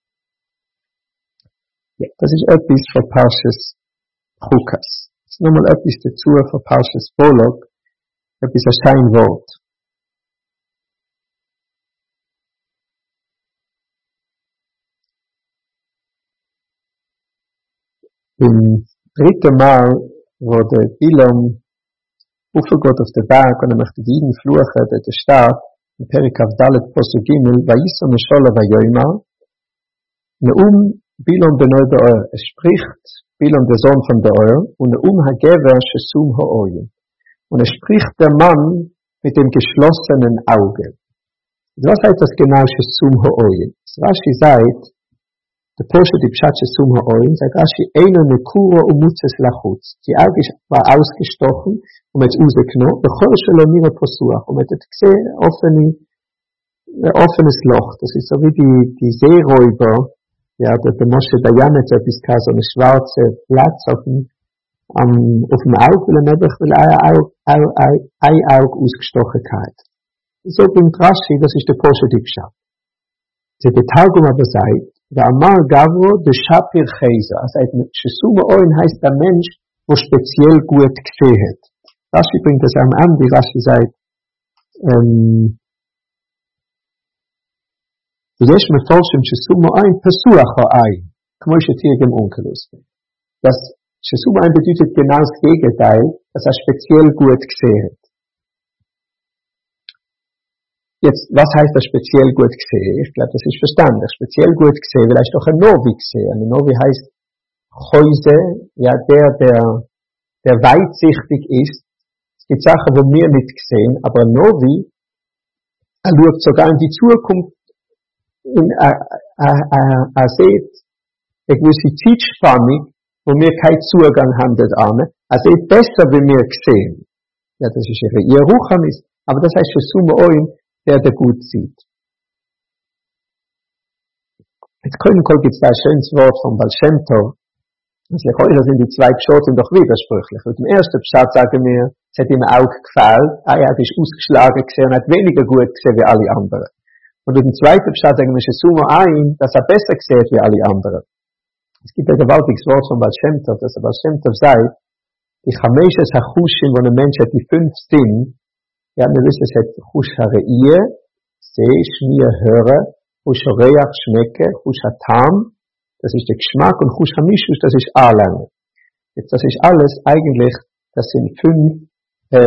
Ja, das ist etwas von Parshas Chukas. Das ist nochmal etwas dazu von Parshas Bolog, etwas ein Scheinwort. Im dritten Mal, wo der Bilam aufgeht auf den Berg und er möchte die Jiden fluchen, der der Staat, in Perik Avdalet Posuk Gimel, Vayison Eshola Vayoyma, Neum Bilam benoi Be'er, es spricht Bilam der Sohn von Be'er, und Neum Hagever Shesum Ha'oyim. Und es spricht der Mann mit dem geschlossenen Auge. Was heißt das genau Shesum Ha'oyim? Rashi sagt, der Posche, die Pshat Shesum Ha'oyim, sagt Rashi, Eino Nekuro Umutzes Lachutz. Die Auge war ausgestochen, und man hat es rausgenommen, Bechol Shalomira Posuach, und man hat gesehen, offene, ein offenes Loch. Das ist so wie die, die Seeräuber, ja, der, der Moshe Dayan hat so etwas gehabt, so eine schwarze Platz auf dem, um, auf dem Auge, weil er einfach, weil ein Auge, ein, ein, ein Auge ausgestochen hat. So bringt Rashi, das ist der Posche, die Pshat. Der Targum aber sagt, der Amar Gavro, der Shapir Chesa. Also, Shesum Ha'oyim heißt der Mensch, wo speziell gut gesehen hat. Rashi bringt das am Ende, Rashi sagt, ähm, יש מפורשים שסום העין פסוח העין, כמו שתהיה גם אונקלוס. Das שסום העין bedeutet genau das Gegenteil, dass er speziell gut gesehen hat. jetzt, was heißt das speziell gut gesehen? Ich glaube, das ist verständlich. Speziell gut gesehen, vielleicht auch ein Novi gesehen. Ein Novi heißt Häuse, ja, der, der, der weitsichtig ist. Es gibt Sachen, wo wir nicht sehen, aber ein Novi, er schaut sogar in die Zukunft, in, er, er, er, er sieht eine gewisse Zeitspanne, wo wir keinen Zugang haben dorthin. Er sieht besser, wie wir sehen. Ja, das ist ihre, ihr Ruchanis. Aber das heißt für Summe Oim, der der gut sieht. Jetzt können wir jetzt ein schönes Wort von Baal Shem Tov. Also heute sind die zwei Pschoten doch widersprüchlich. Mit dem ersten Pschat sagen wir, es hat ihm auch gefallen, er hat sich ausgeschlagen gesehen und hat weniger gut gesehen wie alle anderen. Und mit dem zweiten Pschat sagen wir, Sumo ein, dass er besser gesehen wie alle anderen. Es gibt ein gewaltiges Wort von Baal Shem Tov, dass der Baal Shem Tov sagt, die Chameshes HaChushim, wo ein Mensch hat die fünf Sinn, ja, wir wissen, es hat Chush HaRe'iyeh, Seh, Schmier, Höre, Chush HaReach, Schmecke, Chush HaTam, das ist der Geschmack, und Chush HaMishus, das ist Alange. Jetzt, das ist alles eigentlich, das sind fünf äh,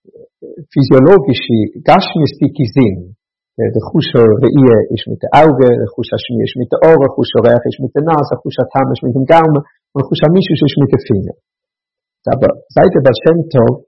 physiologische, gashmistike Sinn. Der Chush HaRe'iyeh ist mit den Augen, der Chush HaShmier ist mit den Ohren, Chush HaReach ist mit der Nase, Chush HaTam ist mit dem Gaumen, und Chush HaMishus ist mit den Fingern. Aber seit der Baal Shem Tov,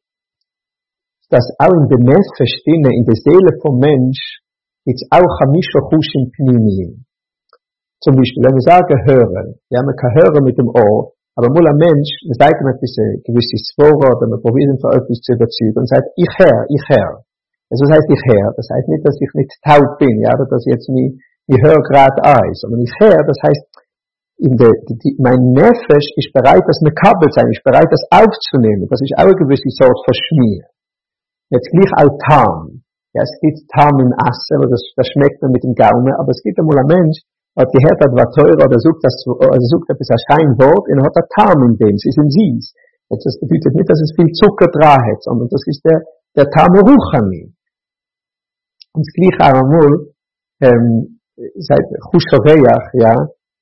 dass auch in der Nefesh drinne, in der Seele vom Mensch, gibt's auch Hamisho Chushim Pnimiyim. Zum Beispiel, wenn wir sagen hören, ja, man kann hören mit dem Ohr, aber mal ein Mensch, man sagt ihm ein bisschen gewisse Svora, oder man probiert ihn für etwas zu überzeugen, und sagt, ich hör, ich hör. Also das heißt, ich hör, das heißt nicht, dass ich nicht taub bin, ja, oder dass ich jetzt nie, ich höre gerade ein, sondern ich hör, das heißt, in der, die, mein Nefesh ist bereit, das Mekabel sein, ist bereit, das aufzunehmen, das ist auch eine gewisse Sorte von Schmier. Jetzt gleich auch Tam. Ja, es gibt Tam im Asser, das, das schmeckt man mit dem Gaumen, aber es gibt einmal ein Mensch, der gehört hat, war teurer, oder sucht das, oder sucht etwas als Scheinwort, und hat ein Tam in dem, es ist ein Sies. Jetzt, das bedeutet nicht, dass es viel Zucker dran hat, sondern das ist der, der Tam Ruchani. Und es gleich auch einmal, ähm, seit Chush HaReach, ja,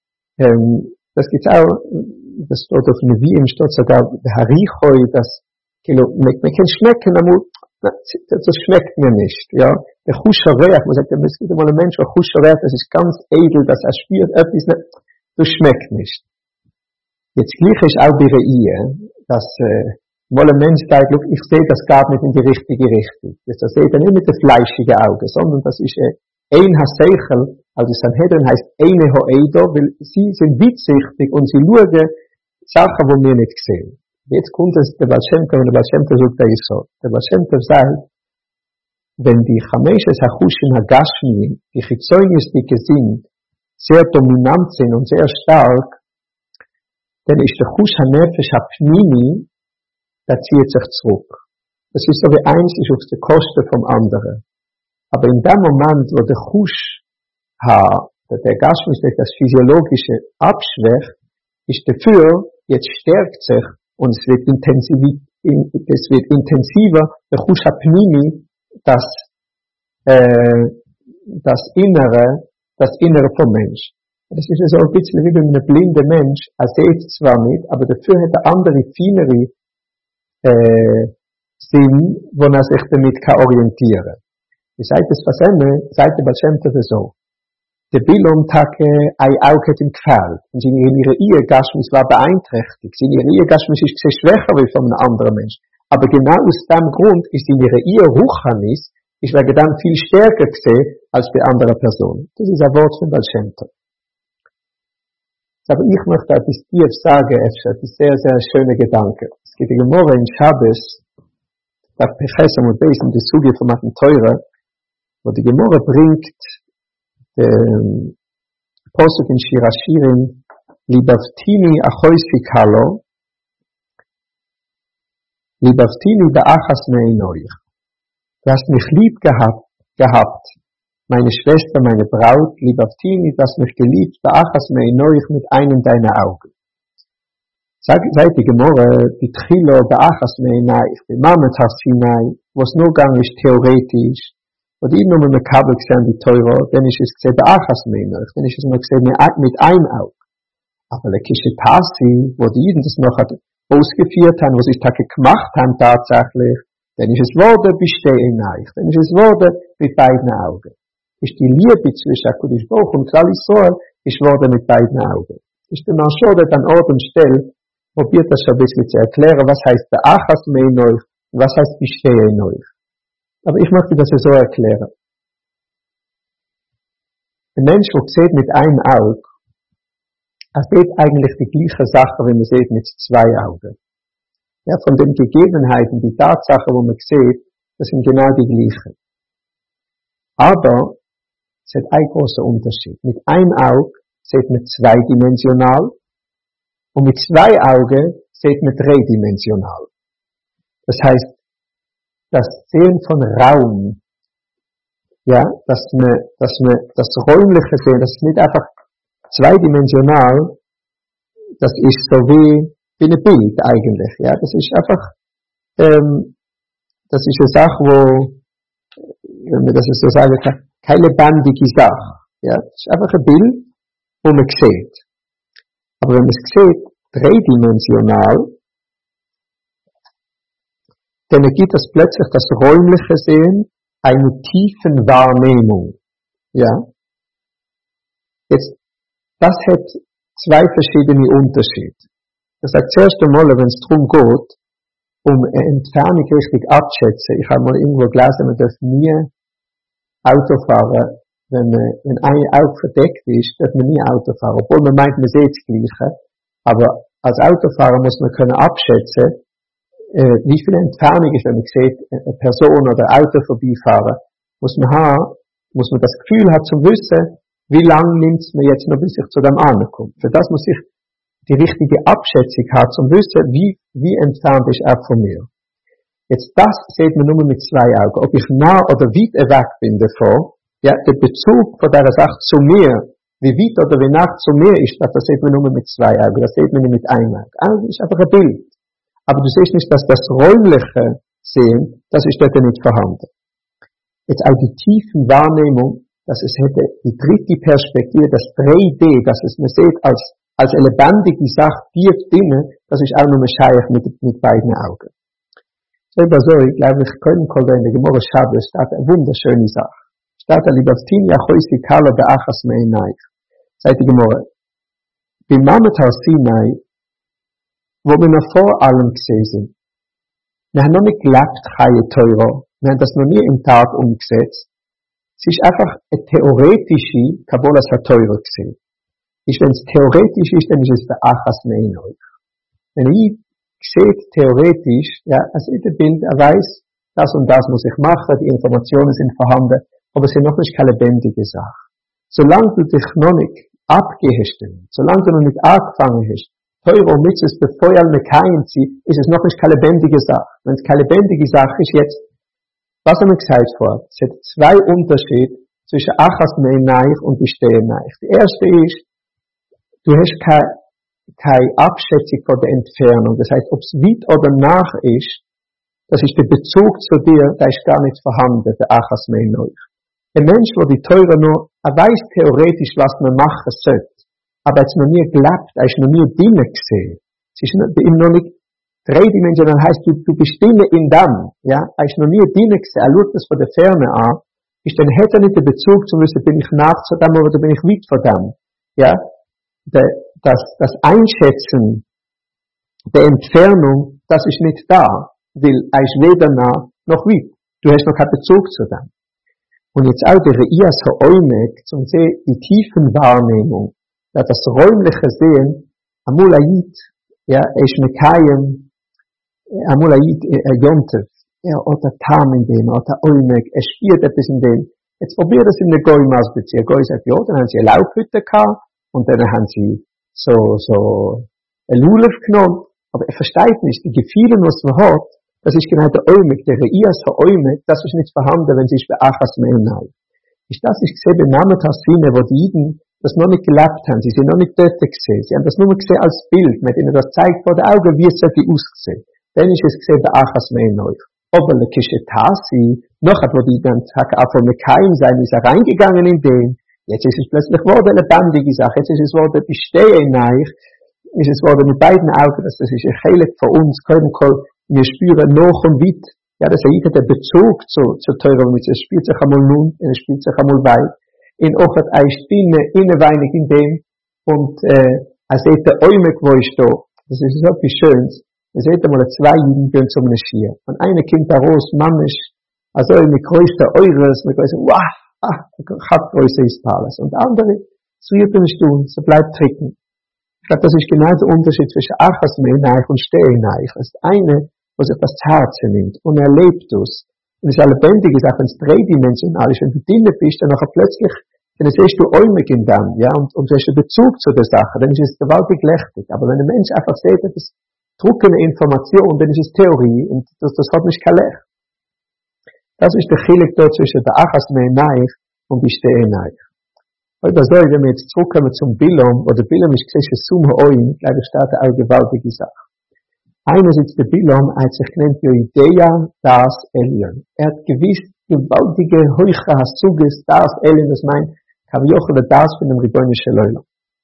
ähm, das gibt's auch, das steht auf Nevi'im, steht sogar, der Harichoi, das, man, man kann schmecken, aber das schmeckt mir nicht, ja. Der Chush HaReach, man sagt, es gibt einmal ein Mensch, der Chush HaReach, das ist ganz edel, dass er spürt etwas, das schmeckt nicht. Jetzt gleich ist auch die Re'iyeh, dass, äh, mal ein Mensch sagt, look, ich sehe, das geht nicht in die richtige Richtung. Das seht ihr nicht mit den fleischigen Augen, sondern das ist, äh, ein Haseichel, also Sanhedrin heißt eine Ho'edo, weil sie sind weitsichtig und sie schauen Sachen, die wir nicht sehen. Jetzt kommt es, der Baal Shem Tov, und der Baal Shem Tov sagt das so. Der Baal Shem Tov sagt, wenn die Chameshes HaChushim HaGashmiyim, die Chitzonius-Dicke sind, sehr dominant sind und sehr stark, dann ist der Chush HaNefesh HaPnimi, der zieht sich zurück. Das ist so wie eins ist auf der Kosten vom anderen. Aber in dem Moment, wo der Chush Ha, der Gashmis, das Physiologische abschwächt, ist dafür, jetzt stärkt sich, und es wird intensiv, es wird intensiver, der Chush HaPnimi, das, äh, das Innere, das Innere vom Mensch. Das ist so ein bisschen wie ein blinder Mensch, er sieht zwar nicht, aber dafür hat er andere, feinere, äh, Sinn, wo er sich damit kann orientieren. Wie sagt es was immer, sagt der Baal Shem Tov so. Der Bilom Tage, ei auch hat ihm gefällt. Und seine ihre Ehe-Gashmis war beeinträchtigt. Seine Ehe-Gashmis ist sehr schwächer wie von einem anderen Mensch. Aber genau aus dem Grund ist seine Ehe-Ruchanis, ist wegen dem viel stärker gesehen als die andere Person. Das ist ein Wort von Baal Shem Tov. Aber ich möchte etwas tief sagen, es ist sehr, sehr schöne Gedanke. Es gibt eine Gemara in Shabbos, da Pechesam und Beis in der Suge von Matan Teure, wo die Gemara bringt, ähm, Posuk in Shir HaShirim, Libavtini achoisi kalo, Libavtini beachas meinoich. Du hast mich lieb gehabt, gehabt, meine Schwester, meine Braut, Libavtini, du hast mich geliebt, beachas meinoich mit einem deiner Augen. Seit die Gemorre, die Trilo beachas meinoich, die Mamet Hasinai, wo es nur gang ist theoretisch, und ich nur mit einem Kabel gesehen, die Teuro, dann ist es gesehen, beachas meinoich, dann ist es nur gesehen, mit einem Auge. Aber der Kishetasi, wo die Juden das noch hat ausgeführt haben, was sie Tage gemacht haben tatsächlich, Dann ist es Worte bestehen euch. Dann ist es Worte mit beiden Augen. Ist die Liebe zwischen Hakadosh Baruch und Klal Yisrael, ist Worte mit beiden Augen. Ist der Marsho dort an Ort und Stelle, probiert das schon ein bisschen zu erklären, was heißt der Achas me in euch und was heißt bestehe in euch. Aber ich möchte das so erklären. Ein Mensch, der sieht mit einem Auge, er sieht eigentlich die gleiche Sache, wie man sieht mit zwei Augen. Ja, von den Gegebenheiten, die Tatsachen, wo man sieht, das sind genau die gleichen. Aber es hat einen großen Unterschied. Mit einem Auge sieht man zweidimensional und mit zwei Augen sieht man dreidimensional. Das heißt, das Sehen von Raum, ja, dass man, dass man das räumliche Sehen, das ist nicht einfach zweidimensional, das ist so wie, wie ein Bild eigentlich, ja, das ist einfach, ähm, das ist eine Sache, wo, wenn man das so sagen kann, keine lebendige Sache, ja, das ist einfach ein Bild, wo man sieht. Aber wenn man es sieht, dreidimensional, dann ergibt das plötzlich das räumliche Sehen eine tiefen Wahrnehmung. Ja? Jetzt, das hat zwei verschiedene Unterschiede. Das sagt zuerst einmal, wenn es darum geht, um eine Entfernung richtig abzuschätzen. Ich habe mal irgendwo gelesen, man darf nie Auto fahren, wenn, man, wenn ein Auge verdeckt ist, darf man nie Auto fahren. Obwohl man meint, man sieht das Gleiche. Aber als Autofahrer muss man können abschätzen, äh, wie viel Entfernung ist, wenn man sieht, eine Person oder ein Auto vorbeifahren, muss man haben, muss man das Gefühl haben zu wissen, wie lange nimmt es mir jetzt noch, bis ich zu dem ankomme. Für das muss ich die richtige Abschätzung haben, zum wissen, wie, wie entfernt ist er von mir. Jetzt das sieht man nur mit zwei Augen. Ob ich nah oder weit weg bin davon, ja, der Bezug von dieser Sache zu mir, wie weit oder wie nah zu mir ist, das sieht man nur mit zwei Augen, das sieht man nicht mit einem Auge. Also, das ist einfach ein Bild. Aber du siehst nicht, dass das räumliche Sehen, das ist dort nicht vorhanden. Jetzt auch die tiefen Wahrnehmung, dass es hätte die dritte Perspektive, das drei D, dass es man sieht als, als eine lebendige Sache tief drinnen, das ist auch nur scheich mit, mit beiden Augen. Selber so, ich glaube, ich können in der Gemorre Shabbos, das ist eine wunderschöne Sache. Statt der Libertin, ja, choisi kala beachas meineich. Seit die Gemorre. Bei Mamet Sinai, wo wir noch vor allem gesehen sind. Wir haben noch nicht gelebt, Chaye Teuro. Wir haben das noch nie im Tag umgesetzt. Es ist einfach eine theoretische Kabbalas HaTeuro gesehen. Ist, wenn es theoretisch ist, dann ist es der Achas Meinoi. Wenn ich sehe, theoretisch, ja, es ist ein Bild, er weiß, das und das muss ich machen, die Informationen sind vorhanden, aber es ist noch nicht keine lebendige Sache. Solange du dich noch nicht abgehst, solange du noch nicht angefangen hast, Teuro und Mitzvahs befeuern mit keinem Ziel, ist es noch nicht keine lebendige Sache. Wenn es keine lebendige Sache ist, jetzt, was haben wir gesagt vorher? Es hat zwei Unterschiede zwischen Achas Meineich und Besteheneich. Die erste ist, du hast keine, keine Abschätzung von der Entfernung. Das heißt, ob es weit oder nach ist, das ist der Bezug zu dir, der ist gar nicht vorhanden, der Achas Meineich. Ein Mensch, der die Teure nur, er weiß theoretisch, was man machen sollte. Aber er hat es noch nie gelebt, er ist noch nie drinnen gesehen. Es ist bei ihm noch nicht dreidimensional, heißt, du, du bist drinnen in dem, ja, er ist noch nie drinnen gesehen, er schaut das von der Ferne an, ist dann hätte er nicht den Bezug zu wissen, bin ich nach zu dem oder bin ich weit von dem, ja. Der, das, das Einschätzen der Entfernung, das ist nicht da, weil er ist weder nah noch weit. Du hast noch keinen Bezug zu dem. Und jetzt auch der Reias Ha'oimek, zum sehen, die tiefen Wahrnehmung, ja, das räumliche Sehen, Amulayit, ja, ist mit keinem, Amulayit, Yontev, ja, oder Tam in dem, oder Oimek, er spielt etwas in dem. Jetzt probiert es in der Goy ausbeziehen. Goy sagt, ja, dann haben sie eine Laubhütte gehabt, und dann haben sie so, so, ein Lulef genommen, aber er versteht nicht, die Gefühle, was man hat, das ist genau der Oimek, der Reias Ha'oimek, das ist nicht vorhanden, wenn sie ist bei Achas Meinai. Ist das, ich sehe, den Namen Tassine, wo die Jiden das noch nicht gelebt haben, sie sind noch nicht dort gesehen, sie haben das nur gesehen als Bild, mit ihnen das zeigt vor den Augen, wie es sollte aussehen. Dann ist es gesehen bei Achas Meinai. Aber le Kishetasi, noch hat, wo die dann sagen, auch von Mekaim sein, ist er reingegangen in den, jetzt ist es plötzlich wurde eine lebendige Sache, jetzt ist es wurde bestehen neich, ist es wurde mit beiden Augen, das ist ein Heilig für uns, können wir spüren noch und weit, Ja, das ist ja der Bezug zu, zu Teure, mit es spielt sich einmal nun, es spielt sich einmal weit. In Ochet eist Dinne, inneweinig in dem, und, äh, als seht der Eumek, wo ich da, das ist so viel Schönes, ihr seht einmal zwei Juden gehen zum Neschier. Und eine kommt da raus, Mammisch, also mit größter Eures, mit größter, wow, ah, hat größer ist alles. Und andere, so wird er nicht tun, so bleibt trinken. Ich glaube, das ist genau der Unterschied zwischen Achasmeneich und Steheneich. Das ist eine, wo sich das Herz nimmt und erlebt es. Und es ist eine lebendige Sache, wenn es dreidimensional ist, wenn du drinnen bist, dann nachher plötzlich, dann siehst du Äumig in dem, ja, und, und du hast einen Bezug zu der Sache, dann ist es gewaltig lächtig. Aber wenn ein Mensch einfach sieht, das ist druckende Information, dann ist es Theorie, und das, das hat nicht kein Lech. Das ist der Chilik dort zwischen der Achasmeneich und der Steheneich. Heute soll, wenn wir jetzt zurückkommen zum Bilom, oder Bilom ist gesehen, Summe Oin, glaube ich, steht eine gewaltige Sache. Einerseits der Bilom hat sich genannt Idea das Elion. Er hat gewiss gewaltige Heuche Hasuges das Elion, das meint, Kaviochel das von dem Ribbonischen Leulam.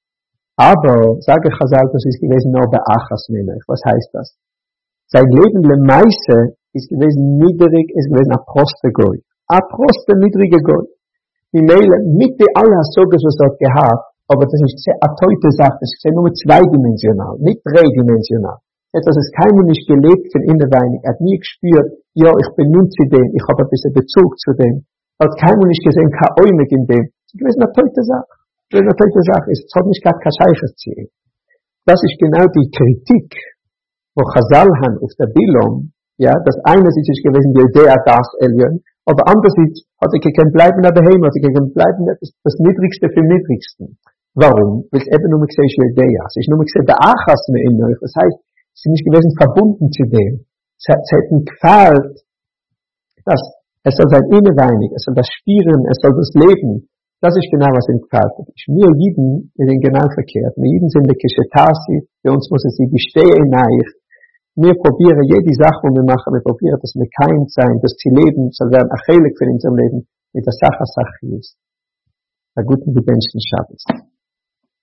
Aber, sage ich Chazal, das ist gewesen nur bei Achasmeneich. Was heißt das? Sein Leben le Meise ist gewesen niedrig, ist gewesen a Proste Goy. A Proste niedrige Goy. Die Meile, mit der aller Hasuges, was dort gehabt, aber das ist eine teute Sache, das ist nur zweidimensional, nicht dreidimensional. Etwas ist keinem nicht gelebt von innenweinig. Er hat nie gespürt, ja, ich benutze den, ich habe ein bisschen Bezug zu dem. Er hat keinem nicht gesehen, kein Äumig in dem. Das ist eine teute Sache. Das ist eine teute Sache. Es hat nicht gar kein Scheiches Ziel. Das ist genau die Kritik, wo Chazal han auf der Bilom, ja, das einerseits ist gewesen, die Idee das Elion, aber andererseits hat er kein Bleiben daheim, hat er kein Bleiben, das, das Niedrigste für den Niedrigsten. Warum? Weil es eben nur gesehen ist, die Idee. Es ist nur gesehen, der Achas mehr in euch. Das heißt, sie sind nicht gewesen verbunden zu dem. Es hat ihnen gefällt, dass es soll sein inneweinig, es soll das Spielen, es soll das Leben. Das ist genau, was ihnen gefällt hat. Wir Jiden sind genau verkehrt. Wir Jiden sind die Kishetasi, bei uns muss es sie bestehen naich. Wir probieren jede Sache, die wir machen, wir probieren, dass wir kein sein, dass sie leben, soll werden achelig für unser Leben, mit der Sache Sache ist. Einen guten Gedenken Schabbos.